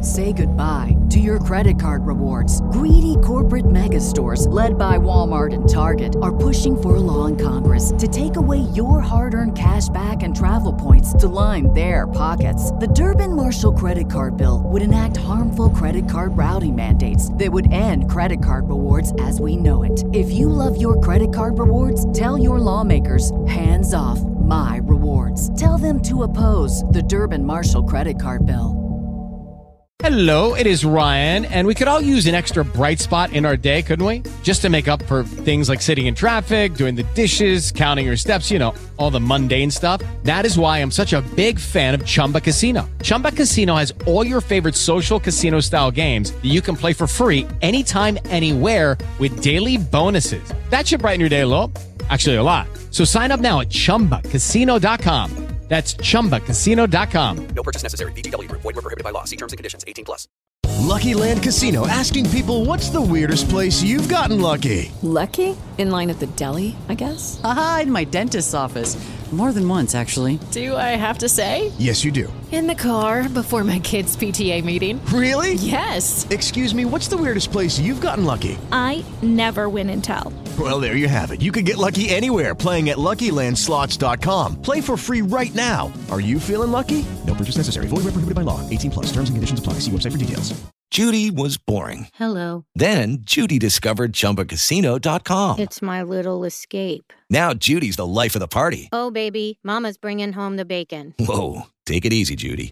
Say goodbye to your credit card rewards. Greedy corporate mega stores, led by Walmart and Target, are pushing for a law in Congress to take away your hard-earned cash back and travel points to line their pockets. The Durbin-Marshall credit card bill would enact harmful credit card routing mandates that would end credit card rewards as we know it. If you love your credit card rewards, tell your lawmakers, hands off my rewards. Tell them to oppose the Durbin-Marshall credit card bill. Hello, it is Ryan, and we could all use an extra bright spot in our day, couldn't we? Just to make up for things like sitting in traffic, doing the dishes, counting your steps, you know, all the mundane stuff. That is why I'm such a big fan of Chumba Casino. Chumba Casino has all your favorite social casino-style games that you can play for free anytime, anywhere with daily bonuses. That should brighten your day a little. Actually, a lot. So sign up now at ChumbaCasino.com. That's ChumbaCasino.com. No purchase necessary. VGW Group. Void where prohibited by law. See terms and conditions. 18+. Lucky Land Casino, asking people, what's the weirdest place you've gotten lucky? Lucky? In line at the deli, I guess? Aha, in my dentist's office. More than once, actually. Do I have to say? Yes, you do. In the car before my kids' PTA meeting. Really? Yes. Excuse me, what's the weirdest place you've gotten lucky? I never win and tell. Well, there you have it. You can get lucky anywhere, playing at LuckyLandSlots.com. Play for free right now. Are you feeling lucky? No purchase necessary. Void where prohibited by law. 18+. Terms and conditions apply. See website for details. Judy was boring. Hello. Then Judy discovered ChumbaCasino.com. It's my little escape. Now Judy's the life of the party. Oh, baby, mama's bringing home the bacon. Whoa, take it easy, Judy.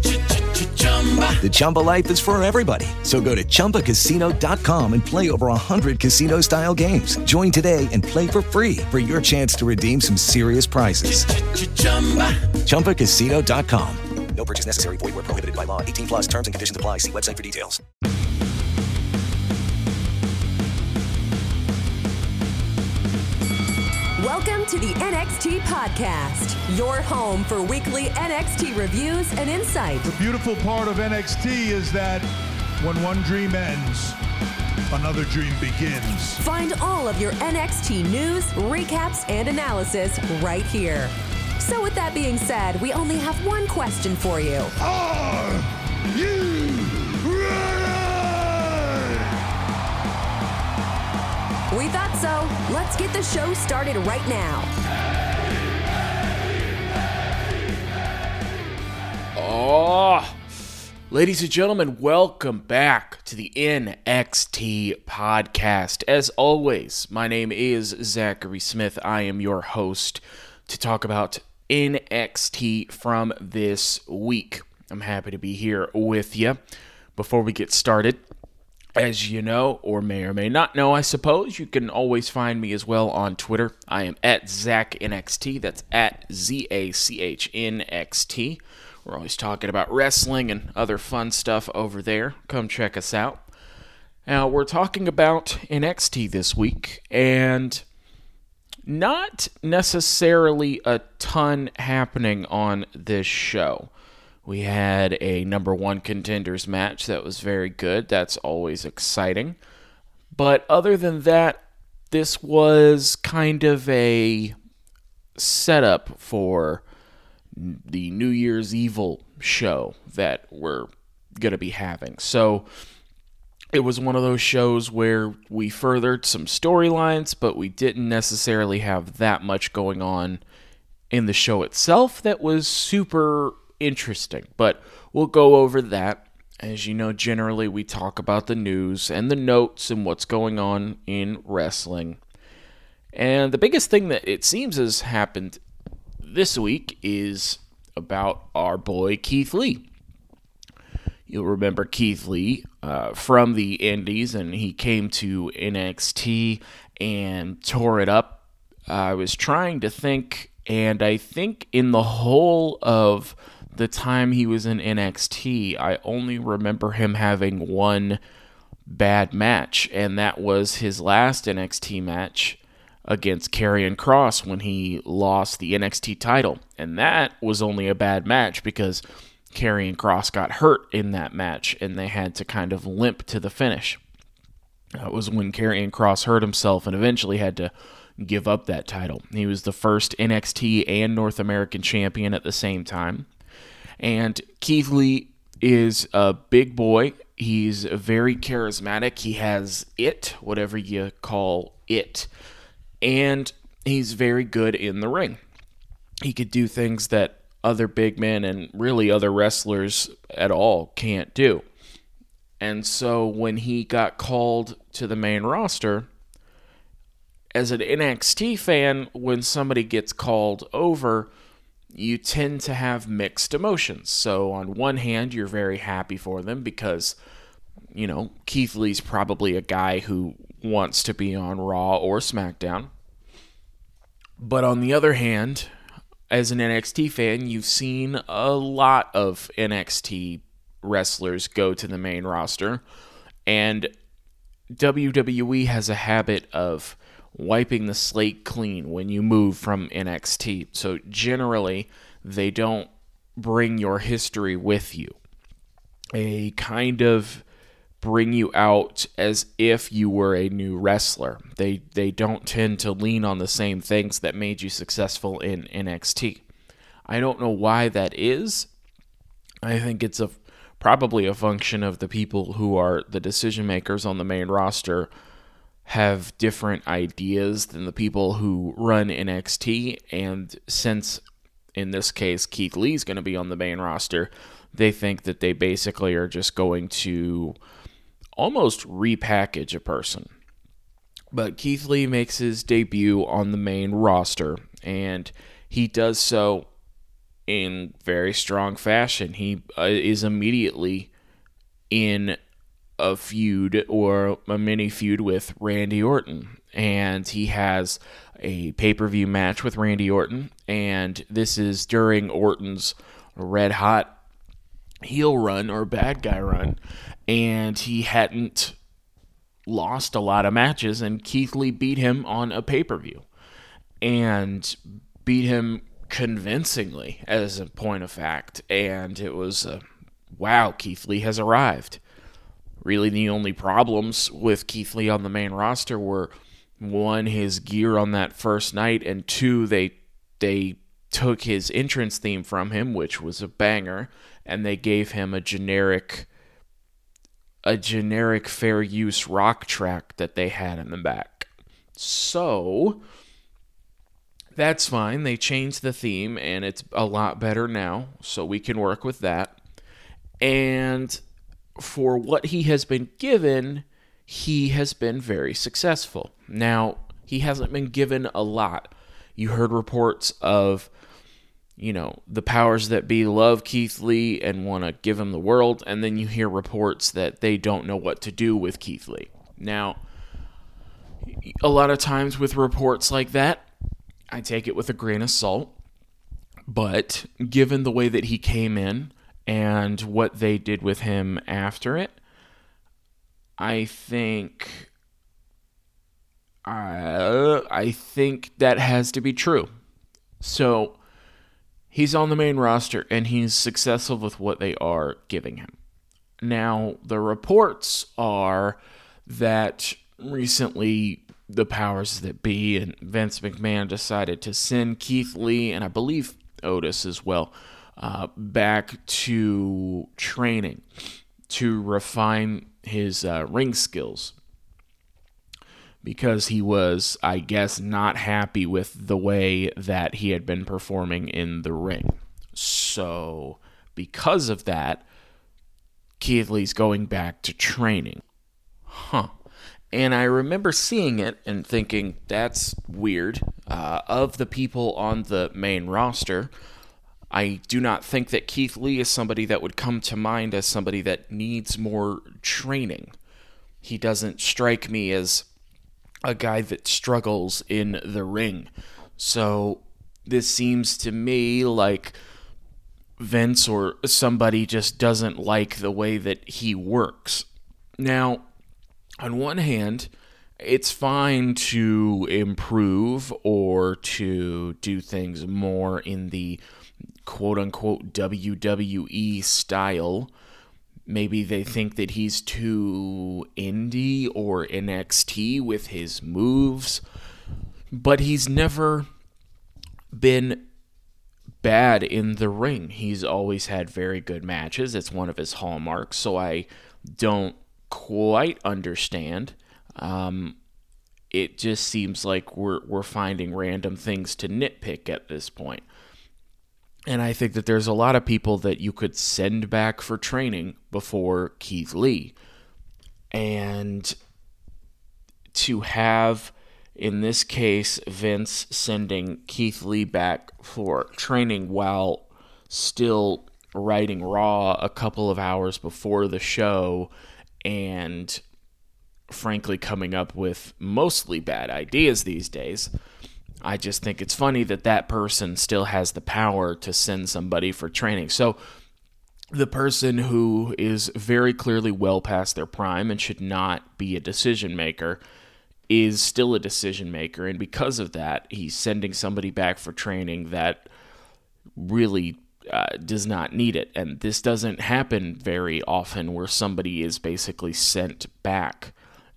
The Chumba life is for everybody. So go to ChumbaCasino.com and play over 100 casino-style games. Join today and play for free for your chance to redeem some serious prizes. ChumbaCasino.com. No purchase necessary. Void where prohibited by law. 18+. Terms and conditions apply. See website for details. Welcome to the NXT Podcast, your home for weekly NXT reviews and insight. The beautiful part of NXT is that when one dream ends, another dream begins. Find all of your NXT news, recaps, and analysis right here. So with that being said, we only have one question for you. Are you ready? We thought so. Let's get the show started right now. Ladies and gentlemen, welcome back to the NXT Podcast. As always, my name is Zachary Smith. I am your host to talk about NXT from this week. I'm happy to be here with you. Before we get started, as you know, or may or may not know, I suppose, you can always find me as well on Twitter. I am at ZachNXT. That's at ZACHNXT. We're always talking about wrestling and other fun stuff over there. Come check us out. Now, we're talking about NXT this week, and not necessarily a ton happening on this show. We had a number one contenders match that was very good. That's always exciting. But other than that, this was kind of a setup for the New Year's Evil show that we're going to be having. So it was one of those shows where we furthered some storylines, but we didn't necessarily have that much going on in the show itself that was super interesting. But we'll go over that. As you know, generally we talk about the news and the notes and what's going on in wrestling. And the biggest thing that it seems has happened this week is about our boy Keith Lee. You'll remember Keith Lee from the Indies, and he came to NXT and tore it up. I was trying to think, and I think in the whole of the time he was in NXT, I only remember him having one bad match, and that was his last NXT match against Karrion Kross when he lost the NXT title. And that was only a bad match because Karrion Kross got hurt in that match, and they had to kind of limp to the finish. That was when Karrion Kross hurt himself and eventually had to give up that title. He was the first NXT and North American champion at the same time. And Keith Lee is a big boy. He's very charismatic. He has it, whatever you call it. And he's very good in the ring. He could do things that other big men and really other wrestlers at all can't do. And so when he got called to the main roster, as an NXT fan, when somebody gets called over, you tend to have mixed emotions. So on one hand, you're very happy for them because, you know, Keith Lee's probably a guy who wants to be on Raw or SmackDown. But on the other hand, as an NXT fan, you've seen a lot of NXT wrestlers go to the main roster, and WWE has a habit of wiping the slate clean when you move from NXT. So generally, they don't bring your history with you. They kind of bring you out as if you were a new wrestler. They don't tend to lean on the same things that made you successful in NXT. I don't know why that is. I think it's probably a function of the people who are the decision makers on the main roster have different ideas than the people who run NXT, and since in this case Keith Lee's going to be on the main roster, they think that they basically are just going to almost repackage a person. But Keith Lee makes his debut on the main roster, and he does so in very strong fashion. He is immediately in a feud or a mini feud with Randy Orton, and he has a pay-per-view match with Randy Orton, and this is during Orton's red hot heel run or bad guy run, and he hadn't lost a lot of matches, and Keith Lee beat him on a pay-per-view and beat him convincingly, as a point of fact. And it was wow, Keith Lee has arrived. Really, the only problems with Keith Lee on the main roster were, one, his gear on that first night, and two, they took his entrance theme from him, which was a banger, and they gave him a generic fair use rock track that they had in the back. So that's fine. They changed the theme, and it's a lot better now, so we can work with that. And for what he has been given, he has been very successful. Now, he hasn't been given a lot. You heard reports of, you know, the powers that be love Keith Lee and want to give him the world, and then you hear reports that they don't know what to do with Keith Lee. Now, a lot of times with reports like that, I take it with a grain of salt, but given the way that he came in and what they did with him after it, I think that has to be true. So he's on the main roster, and he's successful with what they are giving him. Now, the reports are that recently the powers that be and Vince McMahon decided to send Keith Lee, and I believe Otis as well, back to training to refine his ring skills, because he was, I guess, not happy with the way that he had been performing in the ring. So, because of that, Keith Lee's going back to training. And I remember seeing it and thinking, that's weird. Of the people on the main roster, I do not think that Keith Lee is somebody that would come to mind as somebody that needs more training. He doesn't strike me as a guy that struggles in the ring. So this seems to me like Vince or somebody just doesn't like the way that he works. Now, on one hand, it's fine to improve or to do things more in the quote-unquote WWE style. Maybe they think that he's too indie or NXT with his moves, but he's never been bad in the ring. He's always had very good matches. It's one of his hallmarks, so I don't quite understand. It just seems like we're finding random things to nitpick at this point. And I think that there's a lot of people that you could send back for training before Keith Lee. And to have, in this case, Vince sending Keith Lee back for training while still writing Raw a couple of hours before the show and frankly coming up with mostly bad ideas these days, I just think it's funny that that person still has the power to send somebody for training. So the person who is very clearly well past their prime and should not be a decision maker is still a decision maker, and because of that, he's sending somebody back for training that really does not need it. And this doesn't happen very often where somebody is basically sent back.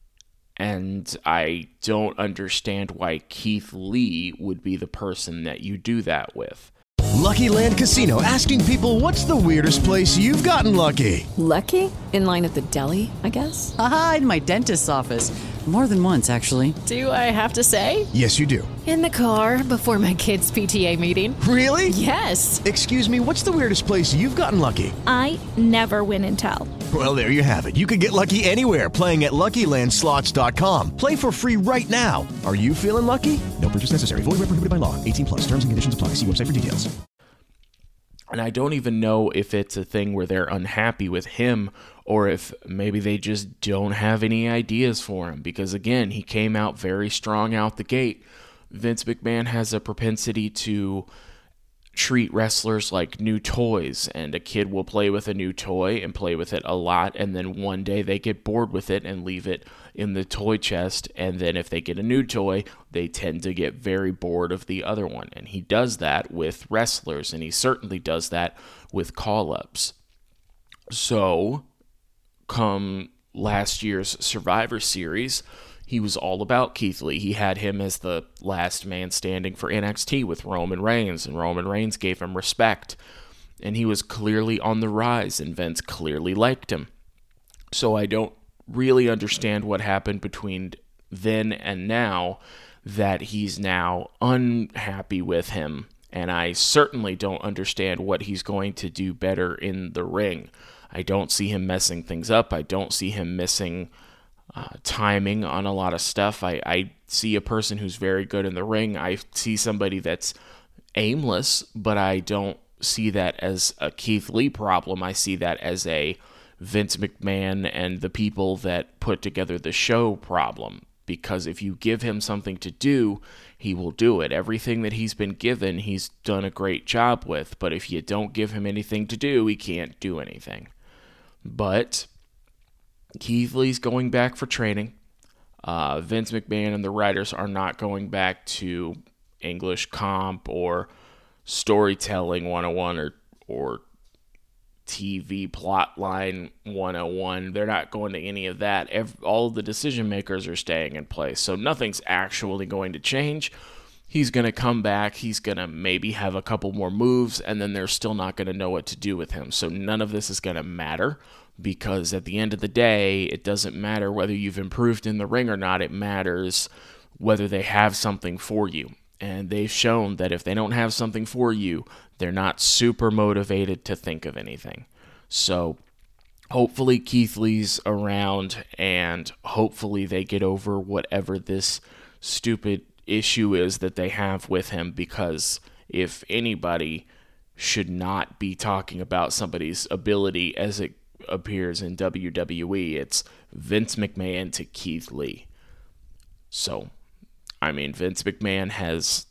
And I don't understand why Keith Lee would be the person that you do that with. Lucky Land Casino, asking people, what's the weirdest place you've gotten lucky? Lucky? In line at the deli, I guess? Aha, in my dentist's office. More than once, actually. Do I have to say? Yes, you do. In the car before my kids' PTA meeting. Really? Yes. Excuse me, what's the weirdest place you've gotten lucky? I never win and tell. Well, there you have it. You can get lucky anywhere, playing at LuckyLandSlots.com. Play for free right now. Are you feeling lucky? No purchase necessary. Void where prohibited by law. 18+. Terms and conditions apply. See website for details. And I don't even know if it's a thing where they're unhappy with him or if maybe they just don't have any ideas for him. Because, again, he came out very strong out the gate. Vince McMahon has a propensity to treat wrestlers like new toys, and a kid will play with a new toy and play with it a lot, and then one day they get bored with it and leave it in the toy chest, and then if they get a new toy, they tend to get very bored of the other one. And he does that with wrestlers, and he certainly does that with call-ups. So, come last year's Survivor Series, he was all about Keith Lee. He had him as the last man standing for NXT with Roman Reigns, and Roman Reigns gave him respect. And he was clearly on the rise, and Vince clearly liked him. So I don't really understand what happened between then and now that he's now unhappy with him. And I certainly don't understand what he's going to do better in the ring. I don't see him messing things up. I don't see him missing timing on a lot of stuff. I see a person who's very good in the ring. I see somebody that's aimless, but I don't see that as a Keith Lee problem. I see that as a Vince McMahon and the people that put together the show problem. Because if you give him something to do, he will do it. Everything that he's been given, he's done a great job with. But if you don't give him anything to do, he can't do anything. But Keith Lee's going back for training. Vince McMahon and the writers are not going back to English Comp or Storytelling 101 or TV Plotline 101. They're not going to any of that. All of the decision makers are staying in place, so nothing's actually going to change. He's going to come back. He's going to maybe have a couple more moves, and then they're still not going to know what to do with him. So none of this is going to matter, because at the end of the day, it doesn't matter whether you've improved in the ring or not. It matters whether they have something for you. And they've shown that if they don't have something for you, they're not super motivated to think of anything. So hopefully Keith Lee's around, and hopefully they get over whatever this stupid issue is that they have with him, because if anybody should not be talking about somebody's ability as it appears in WWE, it's Vince McMahon to Keith Lee. So, I mean, Vince McMahon has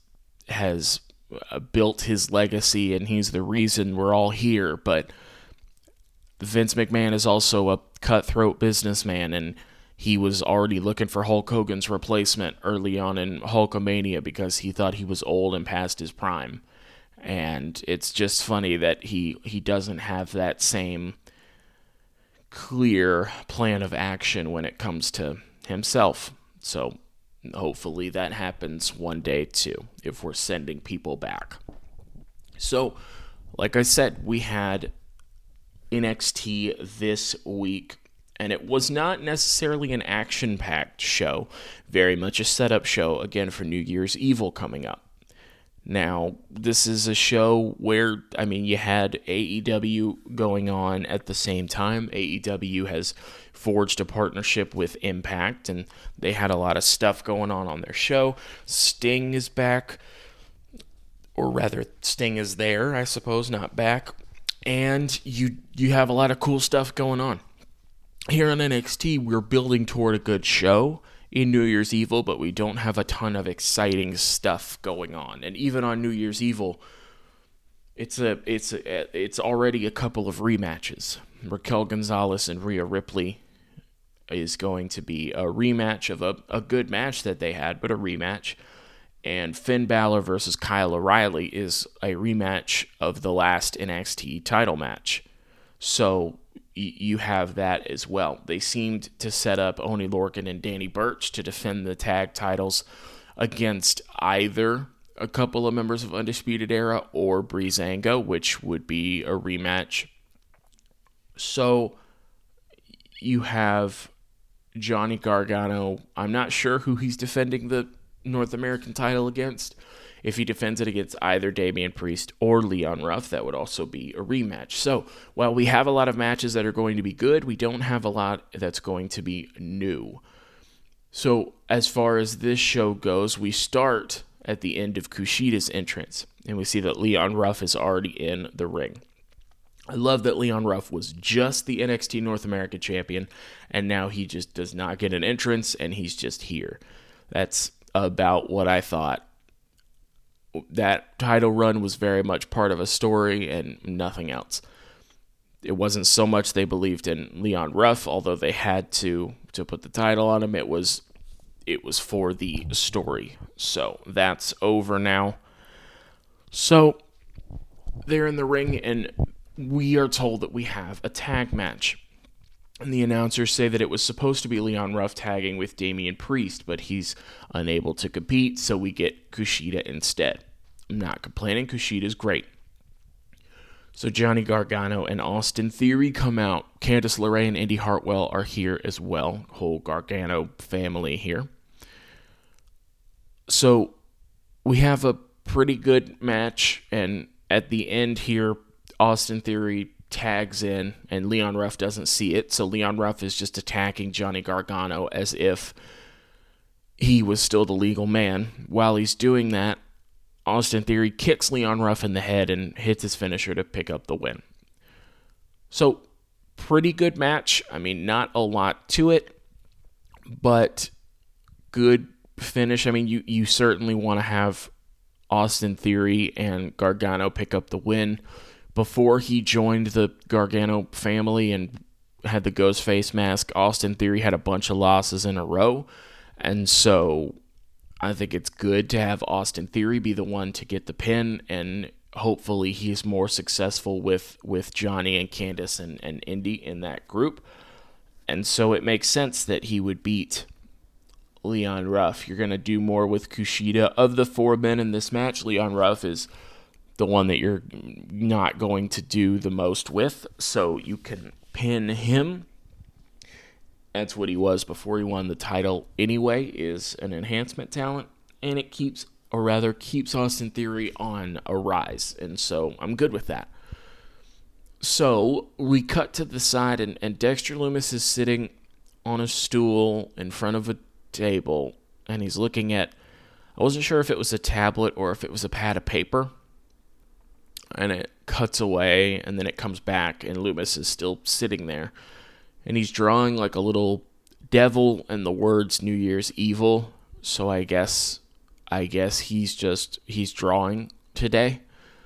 built his legacy, and he's the reason we're all here, but Vince McMahon is also a cutthroat businessman, and he was already looking for Hulk Hogan's replacement early on in Hulkamania because he thought he was old and past his prime. And it's just funny that he doesn't have that same clear plan of action when it comes to himself. So hopefully that happens one day too, if we're sending people back. So, like I said, we had NXT this week, and it was not necessarily an action-packed show, very much a setup show, again, for New Year's Evil coming up. Now, this is a show where, you had AEW going on at the same time. AEW has forged a partnership with Impact, and they had a lot of stuff going on their show. Sting is back, or rather, Sting is there, I suppose, not back. And you have a lot of cool stuff going on. Here on NXT, we're building toward a good show in New Year's Evil, but we don't have a ton of exciting stuff going on. And even on New Year's Evil, it's already a couple of rematches. Raquel Gonzalez and Rhea Ripley is going to be a rematch of a good match that they had, but a rematch. And Finn Balor versus Kyle O'Reilly is a rematch of the last NXT title match. So you have that as well. They seemed to set up Oney Lorcan and Danny Burch to defend the tag titles against either a couple of members of Undisputed Era or Breezango, which would be a rematch. So you have Johnny Gargano. I'm not sure who he's defending the North American title against. If he defends it against either Damian Priest or Leon Ruff, that would also be a rematch. So while we have a lot of matches that are going to be good, we don't have a lot that's going to be new. So as far as this show goes, we start at the end of Kushida's entrance, and we see that Leon Ruff is already in the ring. I love that Leon Ruff was just the NXT North American champion, and now he just does not get an entrance, and he's just here. That's about what I thought. That title run was very much part of a story and nothing else. It wasn't so much they believed in Leon Ruff, although they had to put the title on him. It was for the story. So that's over now. So they're in the ring, and we are told that we have a tag match. And the announcers say that it was supposed to be Leon Ruff tagging with Damian Priest, but he's unable to compete, so we get Kushida instead. I'm not complaining. Kushida's great. So Johnny Gargano and Austin Theory come out. Candice LeRae and Indy Hartwell are here as well. Whole Gargano family here. So we have a pretty good match, and at the end here, Austin Theory tags in, and Leon Ruff doesn't see it, so Leon Ruff is just attacking Johnny Gargano as if he was still the legal man. While he's doing that, Austin Theory kicks Leon Ruff in the head and hits his finisher to pick up the win. So, pretty good match. Not a lot to it, but good finish. You certainly want to have Austin Theory and Gargano pick up the win. Before he joined the Gargano family and had the ghost face mask, Austin Theory had a bunch of losses in a row. And so I think it's good to have Austin Theory be the one to get the pin, and hopefully he's more successful with Johnny and Candice and Indy in that group. And so it makes sense that he would beat Leon Ruff. You're going to do more with Kushida. Of the four men in this match, Leon Ruff is the one that you're not going to do the most with, so you can pin him. That's what he was before he won the title anyway, is an enhancement talent, and it keeps Austin Theory on a rise, and so I'm good with that. So we cut to the side, and Dexter Lumis is sitting on a stool in front of a table, and he's looking at, I wasn't sure if it was a tablet or if it was a pad of paper, and it cuts away, and then it comes back, and Lumis is still sitting there, and he's drawing like a little devil and the words New Year's Evil. So I guess he's drawing today.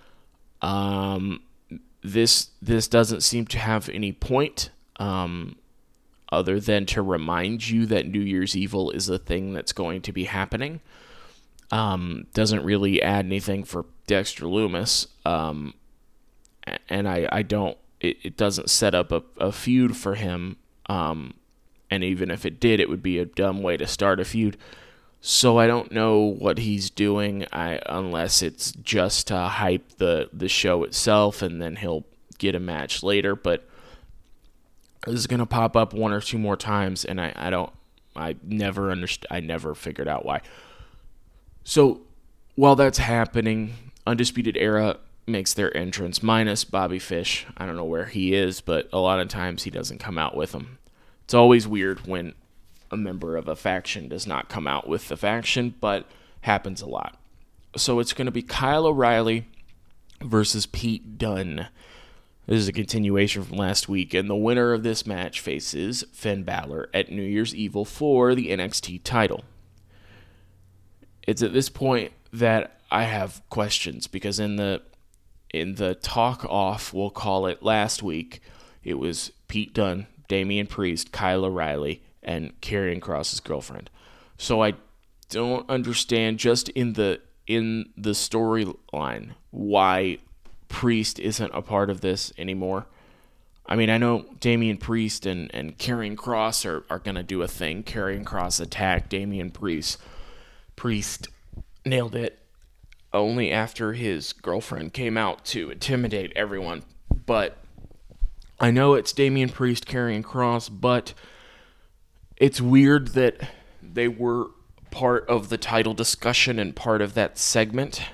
This doesn't seem to have any point other than to remind you that New Year's Evil is a thing that's going to be happening. Doesn't really add anything for Dexter Lumis, and it doesn't set up a feud for him, and even if it did, it would be a dumb way to start a feud. So I don't know what he's doing, unless it's just to hype the show itself, and then he'll get a match later. But this is gonna pop up one or two more times, and I never figured out why. So while that's happening, Undisputed Era makes their entrance, minus Bobby Fish. I don't know where he is, but a lot of times he doesn't come out with them. It's always weird when a member of a faction does not come out with the faction, but happens a lot. So it's going to be Kyle O'Reilly versus Pete Dunne. This is a continuation from last week, and the winner of this match faces Finn Balor at New Year's Evil for the NXT title. It's at this point that I have questions, because in the talk off, we'll call it, last week, it was Pete Dunne, Damian Priest, Kyle O'Reilly, and Karrion Kross's girlfriend. So I don't understand, just in the storyline, why Priest isn't a part of this anymore. I mean, I know Damian Priest and Karrion Kross are going to do a thing. Karrion Kross attacked Damian Priest. Priest nailed it only after his girlfriend came out to intimidate everyone. But I know it's Damian Priest, Karrion Kross, but it's weird that they were part of the title discussion and part of that segment.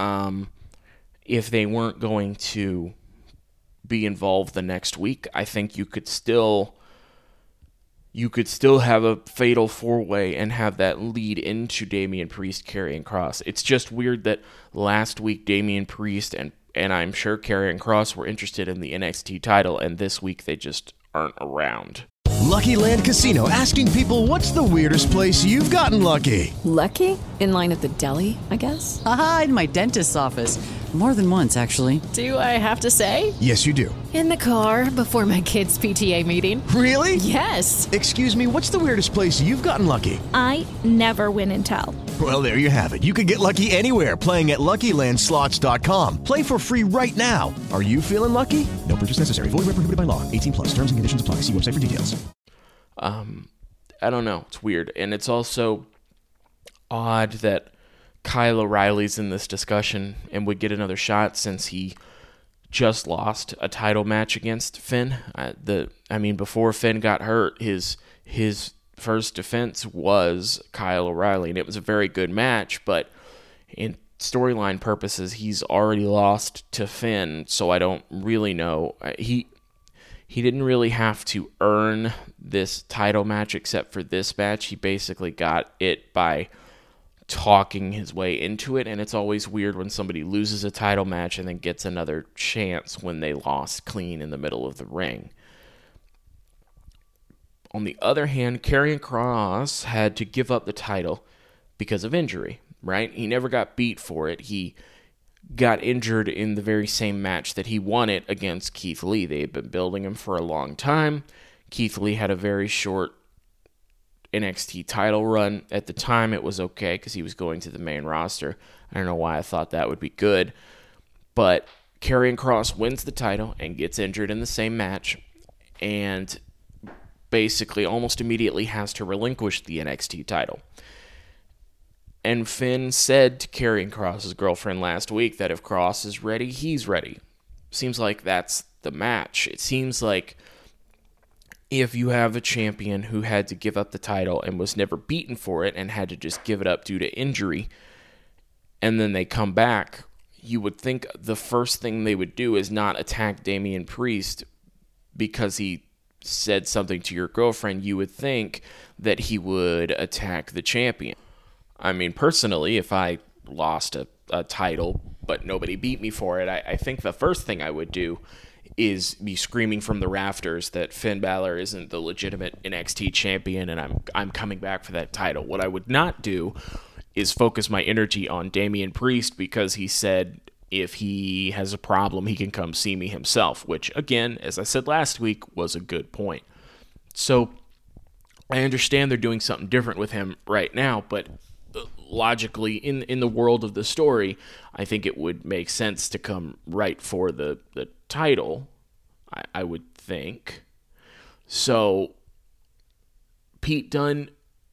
If they weren't going to be involved the next week, I think you could still have a fatal four-way and have that lead into Damian Priest, Karrion Kross. It's just weird that last week Damian Priest and I'm sure Karrion Kross were interested in the NXT title, and this week they just aren't around. Lucky Land Casino, asking people, what's the weirdest place you've gotten lucky? Lucky? In line at the deli, I guess? Aha, in my dentist's office. More than once, actually. Do I have to say? Yes, you do. In the car before my kids' PTA meeting. Really? Yes. Excuse me, what's the weirdest place you've gotten lucky? I never win and tell. Well, there you have it. You can get lucky anywhere, playing at LuckyLandSlots.com. Play for free right now. Are you feeling lucky? No purchase necessary. Void where prohibited by law. 18 plus. Terms and conditions apply. See website for details. I don't know. It's weird. And it's also odd that Kyle O'Reilly's in this discussion and would get another shot, since he just lost a title match against Finn. Before Finn got hurt, his first defense was Kyle O'Reilly, and it was a very good match, but in storyline purposes, he's already lost to Finn, so I don't really know. He didn't really have to earn this title match except for this match. He basically got it by talking his way into it, and it's always weird when somebody loses a title match and then gets another chance when they lost clean in the middle of the ring. On the other hand, Karrion Kross had to give up the title because of injury, right? He never got beat for it. He got injured in the very same match that he won it against Keith Lee. They had been building him for a long time. Keith Lee had a very short NXT title run. At the time, it was okay because he was going to the main roster. I don't know why I thought that would be good. But Karrion Kross wins the title and gets injured in the same match, and basically almost immediately has to relinquish the NXT title. And Finn said to Karrion Kross's girlfriend last week that if Kross is ready, he's ready. Seems like that's the match. It seems like if you have a champion who had to give up the title and was never beaten for it and had to just give it up due to injury, and then they come back, you would think the first thing they would do is not attack Damian Priest because he said something to your girlfriend. You would think that he would attack the champion. I mean, personally, if I lost a title but nobody beat me for it, I think the first thing I would do is be screaming from the rafters that Finn Balor isn't the legitimate NXT champion and I'm coming back for that title. What I would not do is focus my energy on Damian Priest because he said if he has a problem, he can come see me himself, which, again, as I said last week, was a good point. So I understand they're doing something different with him right now, but logically, in the world of the story, I think it would make sense to come right for the title, I would think. So Pete Dunne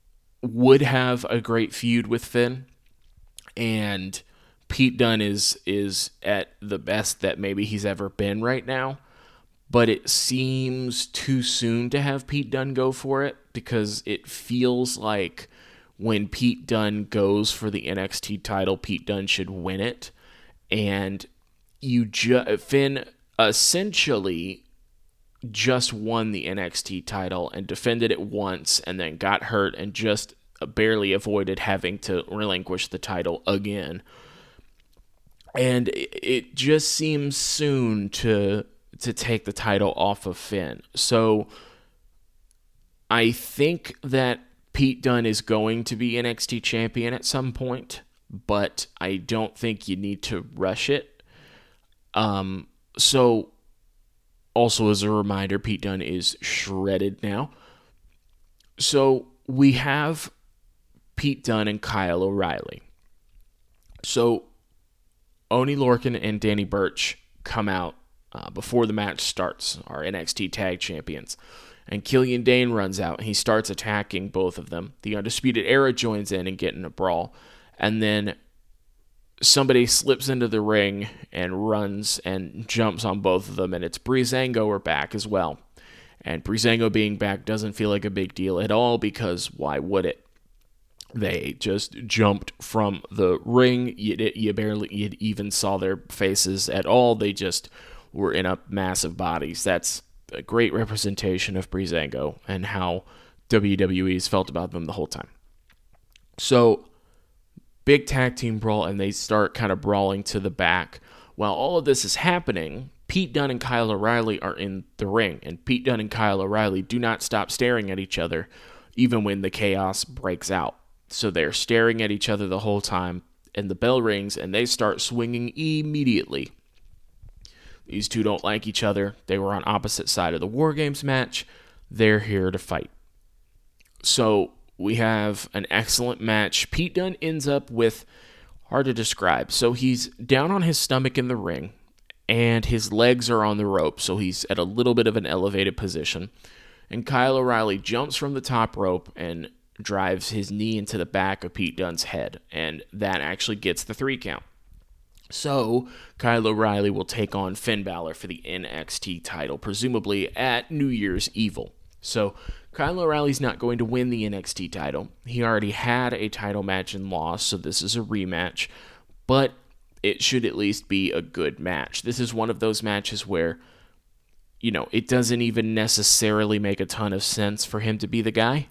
would have a great feud with Finn, and Pete Dunne is at the best that maybe he's ever been right now, but it seems too soon to have Pete Dunne go for it, because it feels like when Pete Dunne goes for the NXT title, Pete Dunne should win it, and Finn essentially just won the NXT title and defended it once and then got hurt and just barely avoided having to relinquish the title again. And it just seems soon to take the title off of Finn. So I think that Pete Dunne is going to be NXT champion at some point, but I don't think you need to rush it. So also as a reminder, Pete Dunne is shredded now. So we have Pete Dunne and Kyle O'Reilly. So Oney Lorcan and Danny Burch come out before the match starts, our NXT Tag Champions. And Killian Dane runs out, and he starts attacking both of them. The Undisputed Era joins in and get in a brawl. And then somebody slips into the ring and runs and jumps on both of them, and it's Breezango are back as well. And Breezango being back doesn't feel like a big deal at all, because why would it? They just jumped from the ring. You barely even saw their faces at all. They just were in up massive bodies. That's a great representation of Breezango and how WWE's felt about them the whole time. So, big tag team brawl, and they start kind of brawling to the back. While all of this is happening, Pete Dunne and Kyle O'Reilly are in the ring, and Pete Dunne and Kyle O'Reilly do not stop staring at each other, even when the chaos breaks out. So they're staring at each other the whole time, and the bell rings, and they start swinging immediately. These two don't like each other. They were on opposite side of the War Games match. They're here to fight. So we have an excellent match. Pete Dunne ends up with, hard to describe. So he's down on his stomach in the ring, and his legs are on the rope. So he's at a little bit of an elevated position. And Kyle O'Reilly jumps from the top rope and drives his knee into the back of Pete Dunne's head. And that actually gets the 3 count. So, Kyle O'Reilly will take on Finn Balor for the NXT title, presumably at New Year's Evil. So, Kyle O'Reilly's not going to win the NXT title. He already had a title match and lost, so this is a rematch. But it should at least be a good match. This is one of those matches where, it doesn't even necessarily make a ton of sense for him to be the guy.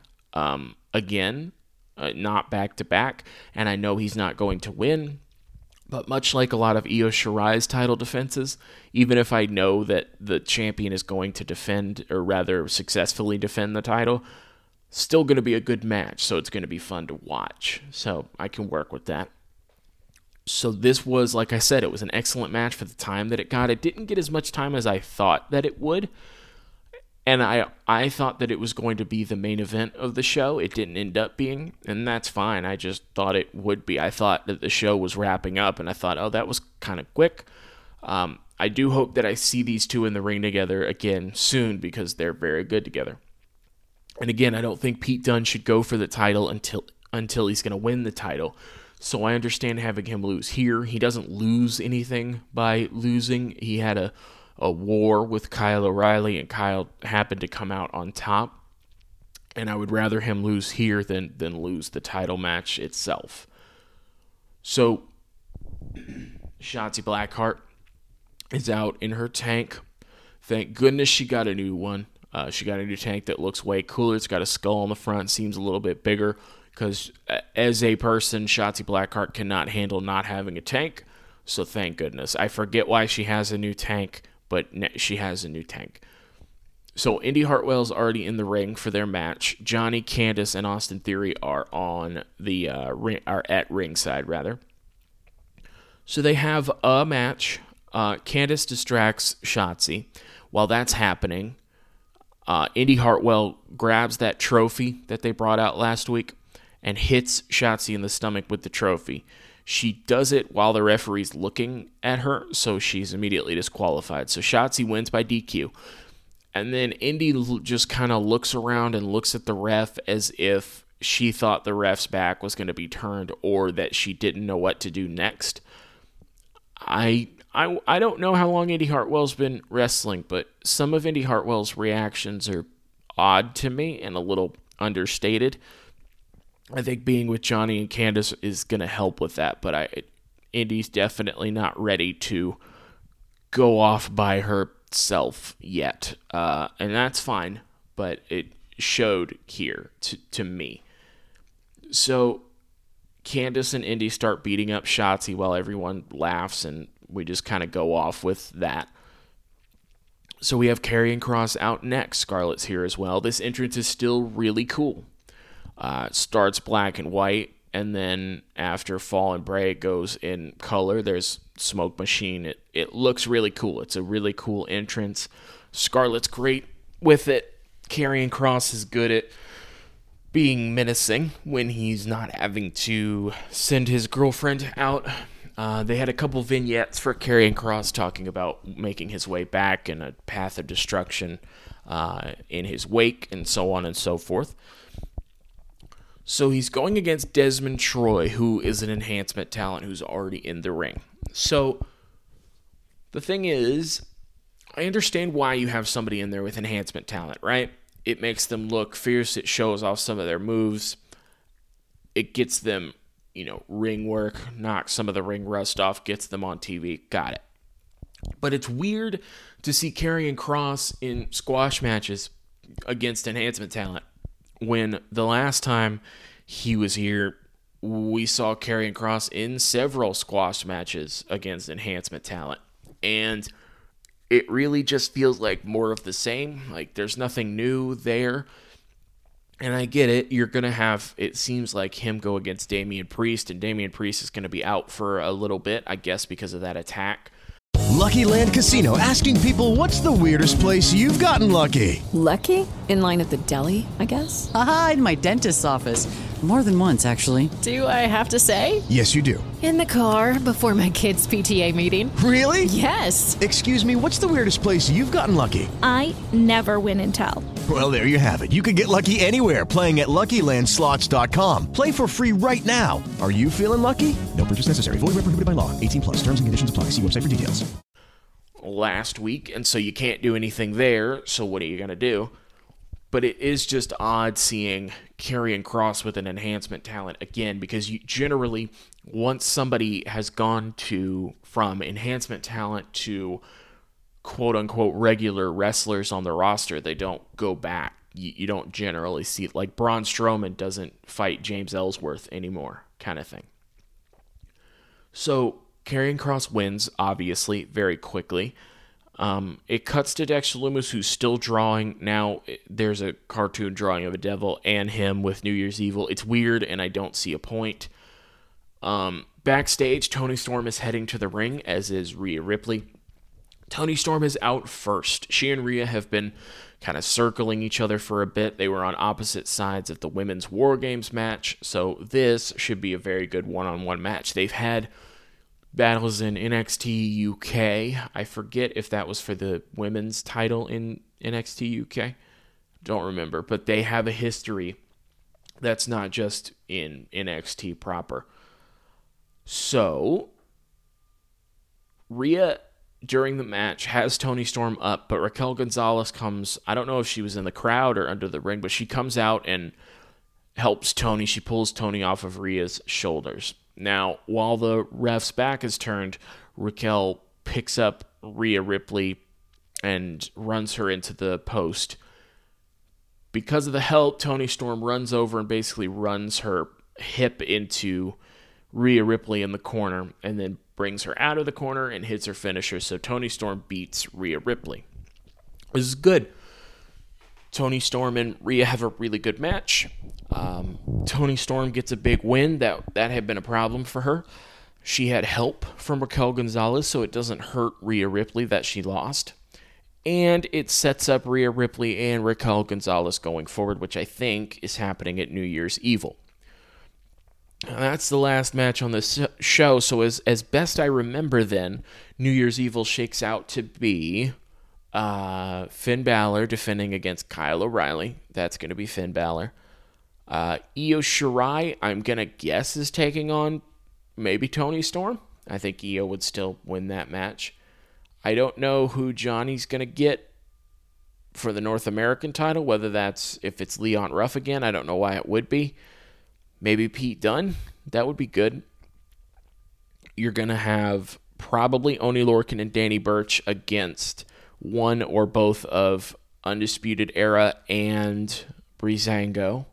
Not back-to-back, and I know he's not going to win. But much like a lot of Io Shirai's title defenses, even if I know that the champion is going to defend, or rather successfully defend the title, still going to be a good match, so it's going to be fun to watch. So I can work with that. So this was, like I said, it was an excellent match for the time that it got. It didn't get as much time as I thought that it would. And I thought that it was going to be the main event of the show. It didn't end up being, and that's fine. I just thought it would be. I thought that the show was wrapping up, and I thought, oh, that was kind of quick. I do hope that I see these two in the ring together again soon, because they're very good together. And again, I don't think Pete Dunne should go for the title until he's going to win the title. So I understand having him lose here. He doesn't lose anything by losing. He had a war with Kyle O'Reilly, and Kyle happened to come out on top. And I would rather him lose here than lose the title match itself. So, Shotzi Blackheart is out in her tank. Thank goodness she got a new one. She got a new tank that looks way cooler. It's got a skull on the front, seems a little bit bigger, because as a person, Shotzi Blackheart cannot handle not having a tank. So thank goodness. I forget why she has a new tank, but she has a new tank. So Indy Hartwell's already in the ring for their match. Johnny, Candice, and Austin Theory are on the are at ringside rather. So they have a match. Candice distracts Shotzi. While that's happening, Indy Hartwell grabs that trophy that they brought out last week and hits Shotzi in the stomach with the trophy. She does it while the referee's looking at her, so she's immediately disqualified. So Shotzi wins by DQ. And then Indy just kind of looks around and looks at the ref as if she thought the ref's back was going to be turned or that she didn't know what to do next. I don't know how long Indy Hartwell's been wrestling, but some of Indy Hartwell's reactions are odd to me and a little understated. I think being with Johnny and Candice is going to help with that, but Indy's definitely not ready to go off by herself yet, and that's fine, but it showed here to me. So Candice and Indy start beating up Shotzi while everyone laughs, and we just kind of go off with that. So we have Karrion Kross out next. Scarlett's here as well. This entrance is still really cool. Starts black and white, and then after Fall and Bray, it goes in color. There's Smoke Machine. It looks really cool. It's a really cool entrance. Scarlett's great with it. Karrion Kross is good at being menacing when he's not having to send his girlfriend out. They had a couple vignettes for Karrion Kross talking about making his way back and a path of destruction in his wake and so on and so forth. So he's going against Desmond Troy, who is an enhancement talent who's already in the ring. So the thing is, I understand why you have somebody in there with enhancement talent, right? It makes them look fierce. It shows off some of their moves. It gets them, ring work, knocks some of the ring rust off, gets them on TV. Got it. But it's weird to see Karrion Kross in squash matches against enhancement talent when the last time he was here, we saw Karrion Kross in several squash matches against enhancement talent. And it really just feels like more of the same. Like there's nothing new there. And I get it. You're going to have, it seems like, him go against Damian Priest. And Damian Priest is going to be out for a little bit, I guess, because of that attack. Lucky Land Casino, asking people, what's the weirdest place you've gotten lucky? Lucky? In line at the deli, I guess? Aha, in my dentist's office. More than once, actually. Do I have to say? Yes, you do. In the car before my kids' PTA meeting. Really? Yes. Excuse me, what's the weirdest place you've gotten lucky? I never win and tell. Well, there you have it. You can get lucky anywhere, playing at LuckyLandSlots.com. Play for free right now. Are you feeling lucky? No purchase necessary. Void where prohibited by law. 18+. Terms and conditions apply. See website for details. Last week, and so you can't do anything there, so what are you going to do? But it is just odd seeing Karrion Kross with an enhancement talent again, because you generally, once somebody has gone from enhancement talent to quote-unquote regular wrestlers on the roster, they don't go back. You don't generally see, like Braun Strowman doesn't fight James Ellsworth anymore, kind of thing. So Karrion Kross wins, obviously, very quickly. It cuts to Dexter Lumis, who's still drawing. Now, there's a cartoon drawing of a devil and him with New Year's Evil. It's weird, and I don't see a point. Backstage, Toni Storm is heading to the ring, as is Rhea Ripley. Toni Storm is out first. She and Rhea have been kind of circling each other for a bit. They were on opposite sides of the Women's War Games match, so this should be a very good one-on-one match. They've had battles in NXT UK. I forget if that was for the women's title in NXT UK. Don't remember, but they have a history that's not just in NXT proper. So, Rhea, during the match, has Toni Storm up, but Raquel Gonzalez comes, I don't know if she was in the crowd or under the ring, but she comes out and helps Toni. She pulls Toni off of Rhea's shoulders. Now, while the ref's back is turned, Raquel picks up Rhea Ripley and runs her into the post. Because of the help, Toni Storm runs over and basically runs her hip into Rhea Ripley in the corner and then brings her out of the corner and hits her finisher. So Toni Storm beats Rhea Ripley. This is good. Toni Storm and Rhea have a really good match. Toni Storm gets a big win. That had been a problem for her. She had help from Raquel Gonzalez, so it doesn't hurt Rhea Ripley that she lost. And it sets up Rhea Ripley and Raquel Gonzalez going forward, which I think is happening at New Year's Evil. Now, that's the last match on this show, so as best I remember then, New Year's Evil shakes out to be Finn Balor defending against Kyle O'Reilly. That's going to be Finn Balor. Io Shirai, I'm going to guess, is taking on maybe Toni Storm. I think Io would still win that match. I don't know who Johnny's going to get for the North American title, whether that's, if it's Leon Ruff again, I don't know why it would be. Maybe Pete Dunne, that would be good. You're going to have probably Oney Lorcan and Danny Burch against one or both of Undisputed Era and Breezango.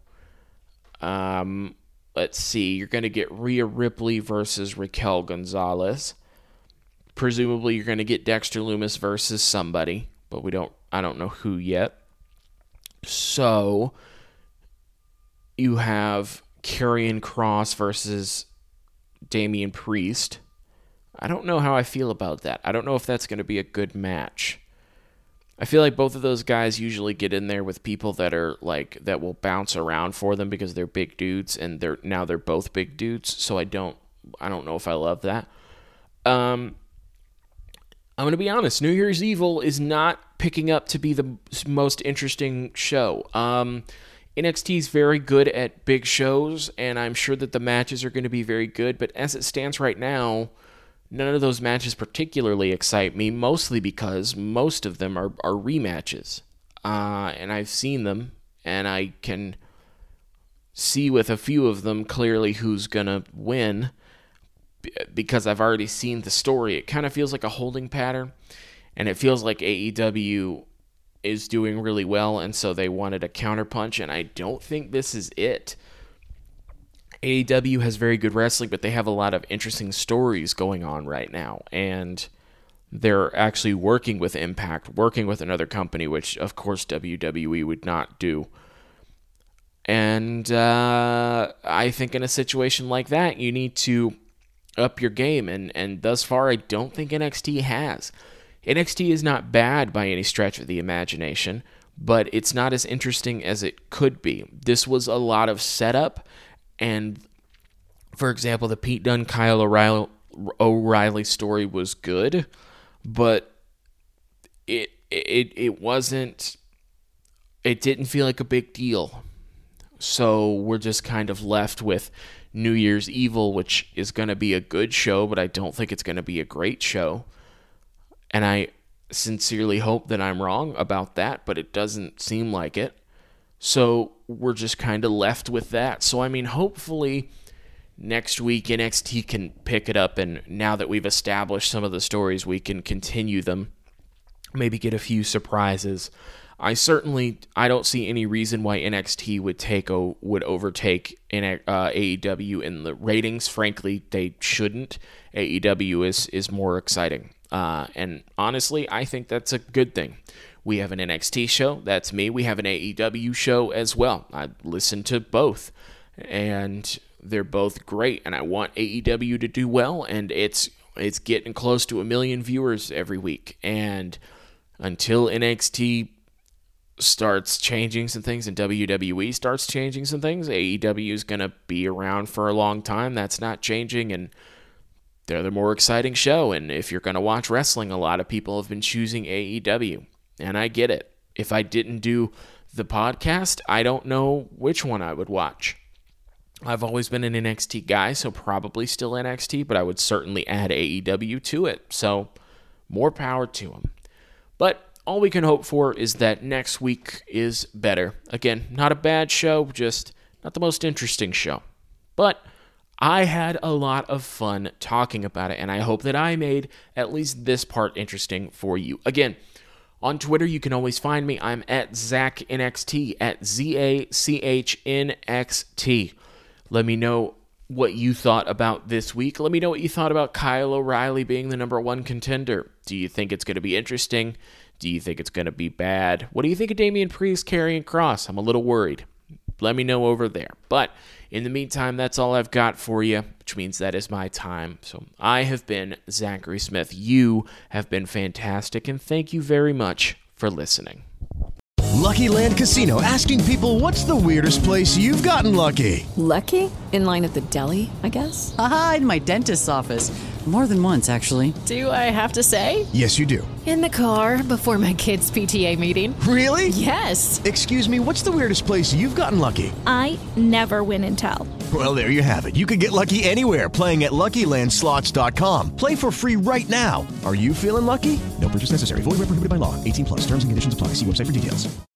Let's see, you're going to get Rhea Ripley versus Raquel Gonzalez. Presumably you're going to get Dexter Lumis versus somebody, but I don't know who yet. So you have Karrion Kross versus Damian Priest. I don't know how I feel about that. I don't know if that's going to be a good match. I feel like both of those guys usually get in there with people that are like, that will bounce around for them because they're big dudes, and they're both big dudes. So I don't know if I love that. I'm going to be honest. New Year's Evil is not picking up to be the most interesting show. NXT is very good at big shows, and I'm sure that the matches are going to be very good. But as it stands right now, none of those matches particularly excite me, mostly because most of them are rematches. And I've seen them, and I can see with a few of them clearly who's going to win because I've already seen the story. It kind of feels like a holding pattern, and it feels like AEW is doing really well, and so they wanted a counterpunch, and I don't think this is it. AEW has very good wrestling, but they have a lot of interesting stories going on right now, and they're actually working with Impact, working with another company, which, of course, WWE would not do. And I think in a situation like that, you need to up your game, and thus far, I don't think NXT has. NXT is not bad by any stretch of the imagination, but it's not as interesting as it could be. This was a lot of setup, and, for example, the Pete Dunne, Kyle O'Reilly story was good, but it wasn't, it didn't feel like a big deal. So we're just kind of left with New Year's Evil, which is going to be a good show, but I don't think it's going to be a great show. And I sincerely hope that I'm wrong about that, but it doesn't seem like it. So we're just kind of left with that. So, I mean, hopefully next week NXT can pick it up, and now that we've established some of the stories, we can continue them, maybe get a few surprises. I don't see any reason why NXT would overtake AEW in the ratings. Frankly, they shouldn't. AEW is more exciting. And honestly, I think that's a good thing. We have an NXT show, that's me. We have an AEW show as well. I listen to both, and they're both great, and I want AEW to do well, and it's getting close to 1 million viewers every week, and until NXT starts changing some things and WWE starts changing some things, AEW is going to be around for a long time. That's not changing, and they're the more exciting show, and if you're going to watch wrestling, a lot of people have been choosing AEW, and I get it. If I didn't do the podcast, I don't know which one I would watch. I've always been an NXT guy, so probably still NXT, but I would certainly add AEW to it, so more power to them. But all we can hope for is that next week is better. Again, not a bad show, just not the most interesting show. But I had a lot of fun talking about it, and I hope that I made at least this part interesting for you. Again, on Twitter, you can always find me. I'm at ZachNXT, at ZACHNXT. Let me know what you thought about this week. Let me know what you thought about Kyle O'Reilly being the number one contender. Do you think it's going to be interesting? Do you think it's going to be bad? What do you think of Damian Priest, Karrion Kross? I'm a little worried. Let me know over there. But in the meantime, that's all I've got for you, which means that is my time. So I have been Zachary Smith. You have been fantastic, and thank you very much for listening. Lucky Land Casino, asking people, what's the weirdest place you've gotten lucky? Lucky? In line at the deli, I guess? Aha, in my dentist's office. More than once, actually. Do I have to say? Yes, you do. In the car before my kids' PTA meeting. Really? Yes. Excuse me, what's the weirdest place you've gotten lucky? I never win and tell. Well, there you have it. You can get lucky anywhere, playing at LuckyLandSlots.com. Play for free right now. Are you feeling lucky? No purchase necessary. Void where prohibited by law. 18 plus. Terms and conditions apply. See website for details.